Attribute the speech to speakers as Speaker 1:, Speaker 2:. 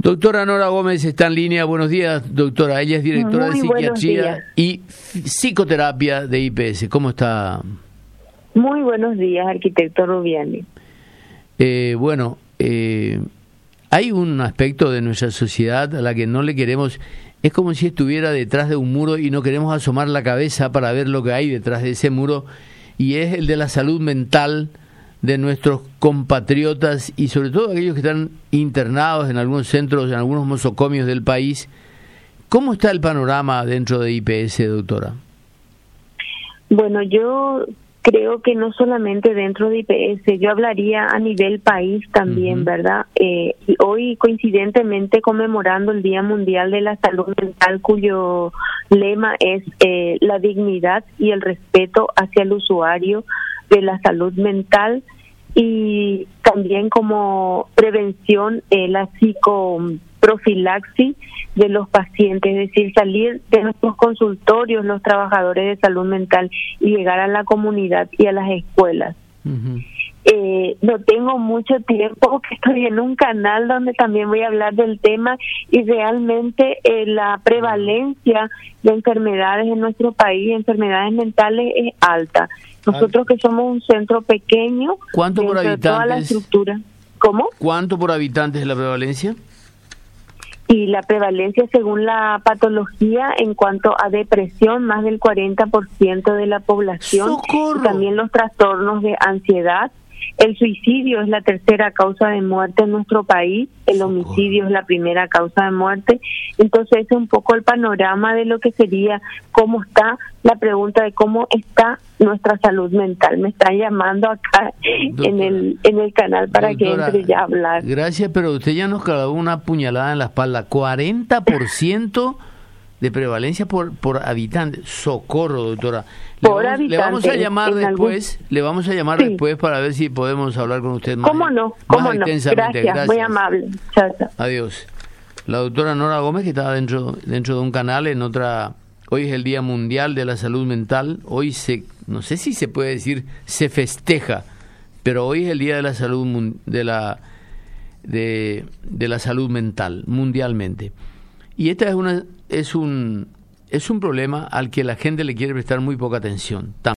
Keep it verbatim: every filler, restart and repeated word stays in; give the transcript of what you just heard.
Speaker 1: Doctora Nora Gómez está en línea. Buenos días, doctora. Ella es directora
Speaker 2: Muy
Speaker 1: de Psiquiatría y Psicoterapia de I P S. ¿Cómo está?
Speaker 2: Muy buenos días, arquitecto Rubiani.
Speaker 1: Eh, bueno, eh, hay un aspecto de nuestra sociedad a la que no le queremos... Es como si estuviera detrás de un muro y no queremos asomar la cabeza para ver lo que hay detrás de ese muro, y es el de la salud mental de nuestros compatriotas y sobre todo aquellos que están internados en algunos centros, en algunos nosocomios del país. ¿Cómo está el panorama dentro de I P S, doctora?
Speaker 2: Bueno, yo creo que no solamente dentro de I P S, yo hablaría a nivel país también, uh-huh. ¿verdad? Eh, y hoy, coincidentemente, conmemorando el Día Mundial de la Salud Mental, cuyo lema es eh, la dignidad y el respeto hacia el usuario de la salud mental, y también como prevención eh, la psicoprofilaxis de los pacientes, es decir, salir de nuestros consultorios los trabajadores de salud mental y llegar a la comunidad y a las escuelas. Uh-huh. Eh, no tengo mucho tiempo, que estoy en un canal donde también voy a hablar del tema, y realmente eh, la prevalencia de enfermedades en nuestro país, enfermedades mentales, es alta. Nosotros que somos un centro pequeño,
Speaker 1: ¿cuánto por habitantes?
Speaker 2: Toda la estructura. ¿Cómo?
Speaker 1: ¿Cuánto por habitantes es la prevalencia?
Speaker 2: Y la prevalencia, según la patología, en cuanto a depresión, más del cuarenta por ciento de la población.
Speaker 1: ¡Socorro!
Speaker 2: Y también los trastornos de ansiedad. El suicidio es la tercera causa de muerte en nuestro país, el homicidio es la primera causa de muerte. Entonces, es un poco el panorama de lo que sería, cómo está la pregunta de cómo está nuestra salud mental. Me están llamando acá, doctora, en el en el canal para doctora, que entre ya a hablar.
Speaker 1: Gracias, pero usted ya nos clavó una puñalada en la espalda. cuarenta por ciento de prevalencia por por habitante. Socorro, doctora. Le
Speaker 2: Por
Speaker 1: vamos,
Speaker 2: habitante,
Speaker 1: le vamos a llamar después, algún... le vamos a llamar sí. después para ver si podemos hablar con usted más.
Speaker 2: ¿Cómo no? ¿Cómo no? Gracias, Gracias, muy amable. Chao, chao.
Speaker 1: Adiós. La doctora Nora Gómez, que está dentro dentro de un canal en otra. Hoy es el Día Mundial de la Salud Mental. Hoy se, no sé si se puede decir, se festeja, pero hoy es el Día de la Salud de la de, de la salud mental mundialmente. Y esta es una es un es un problema al que la gente le quiere prestar muy poca atención.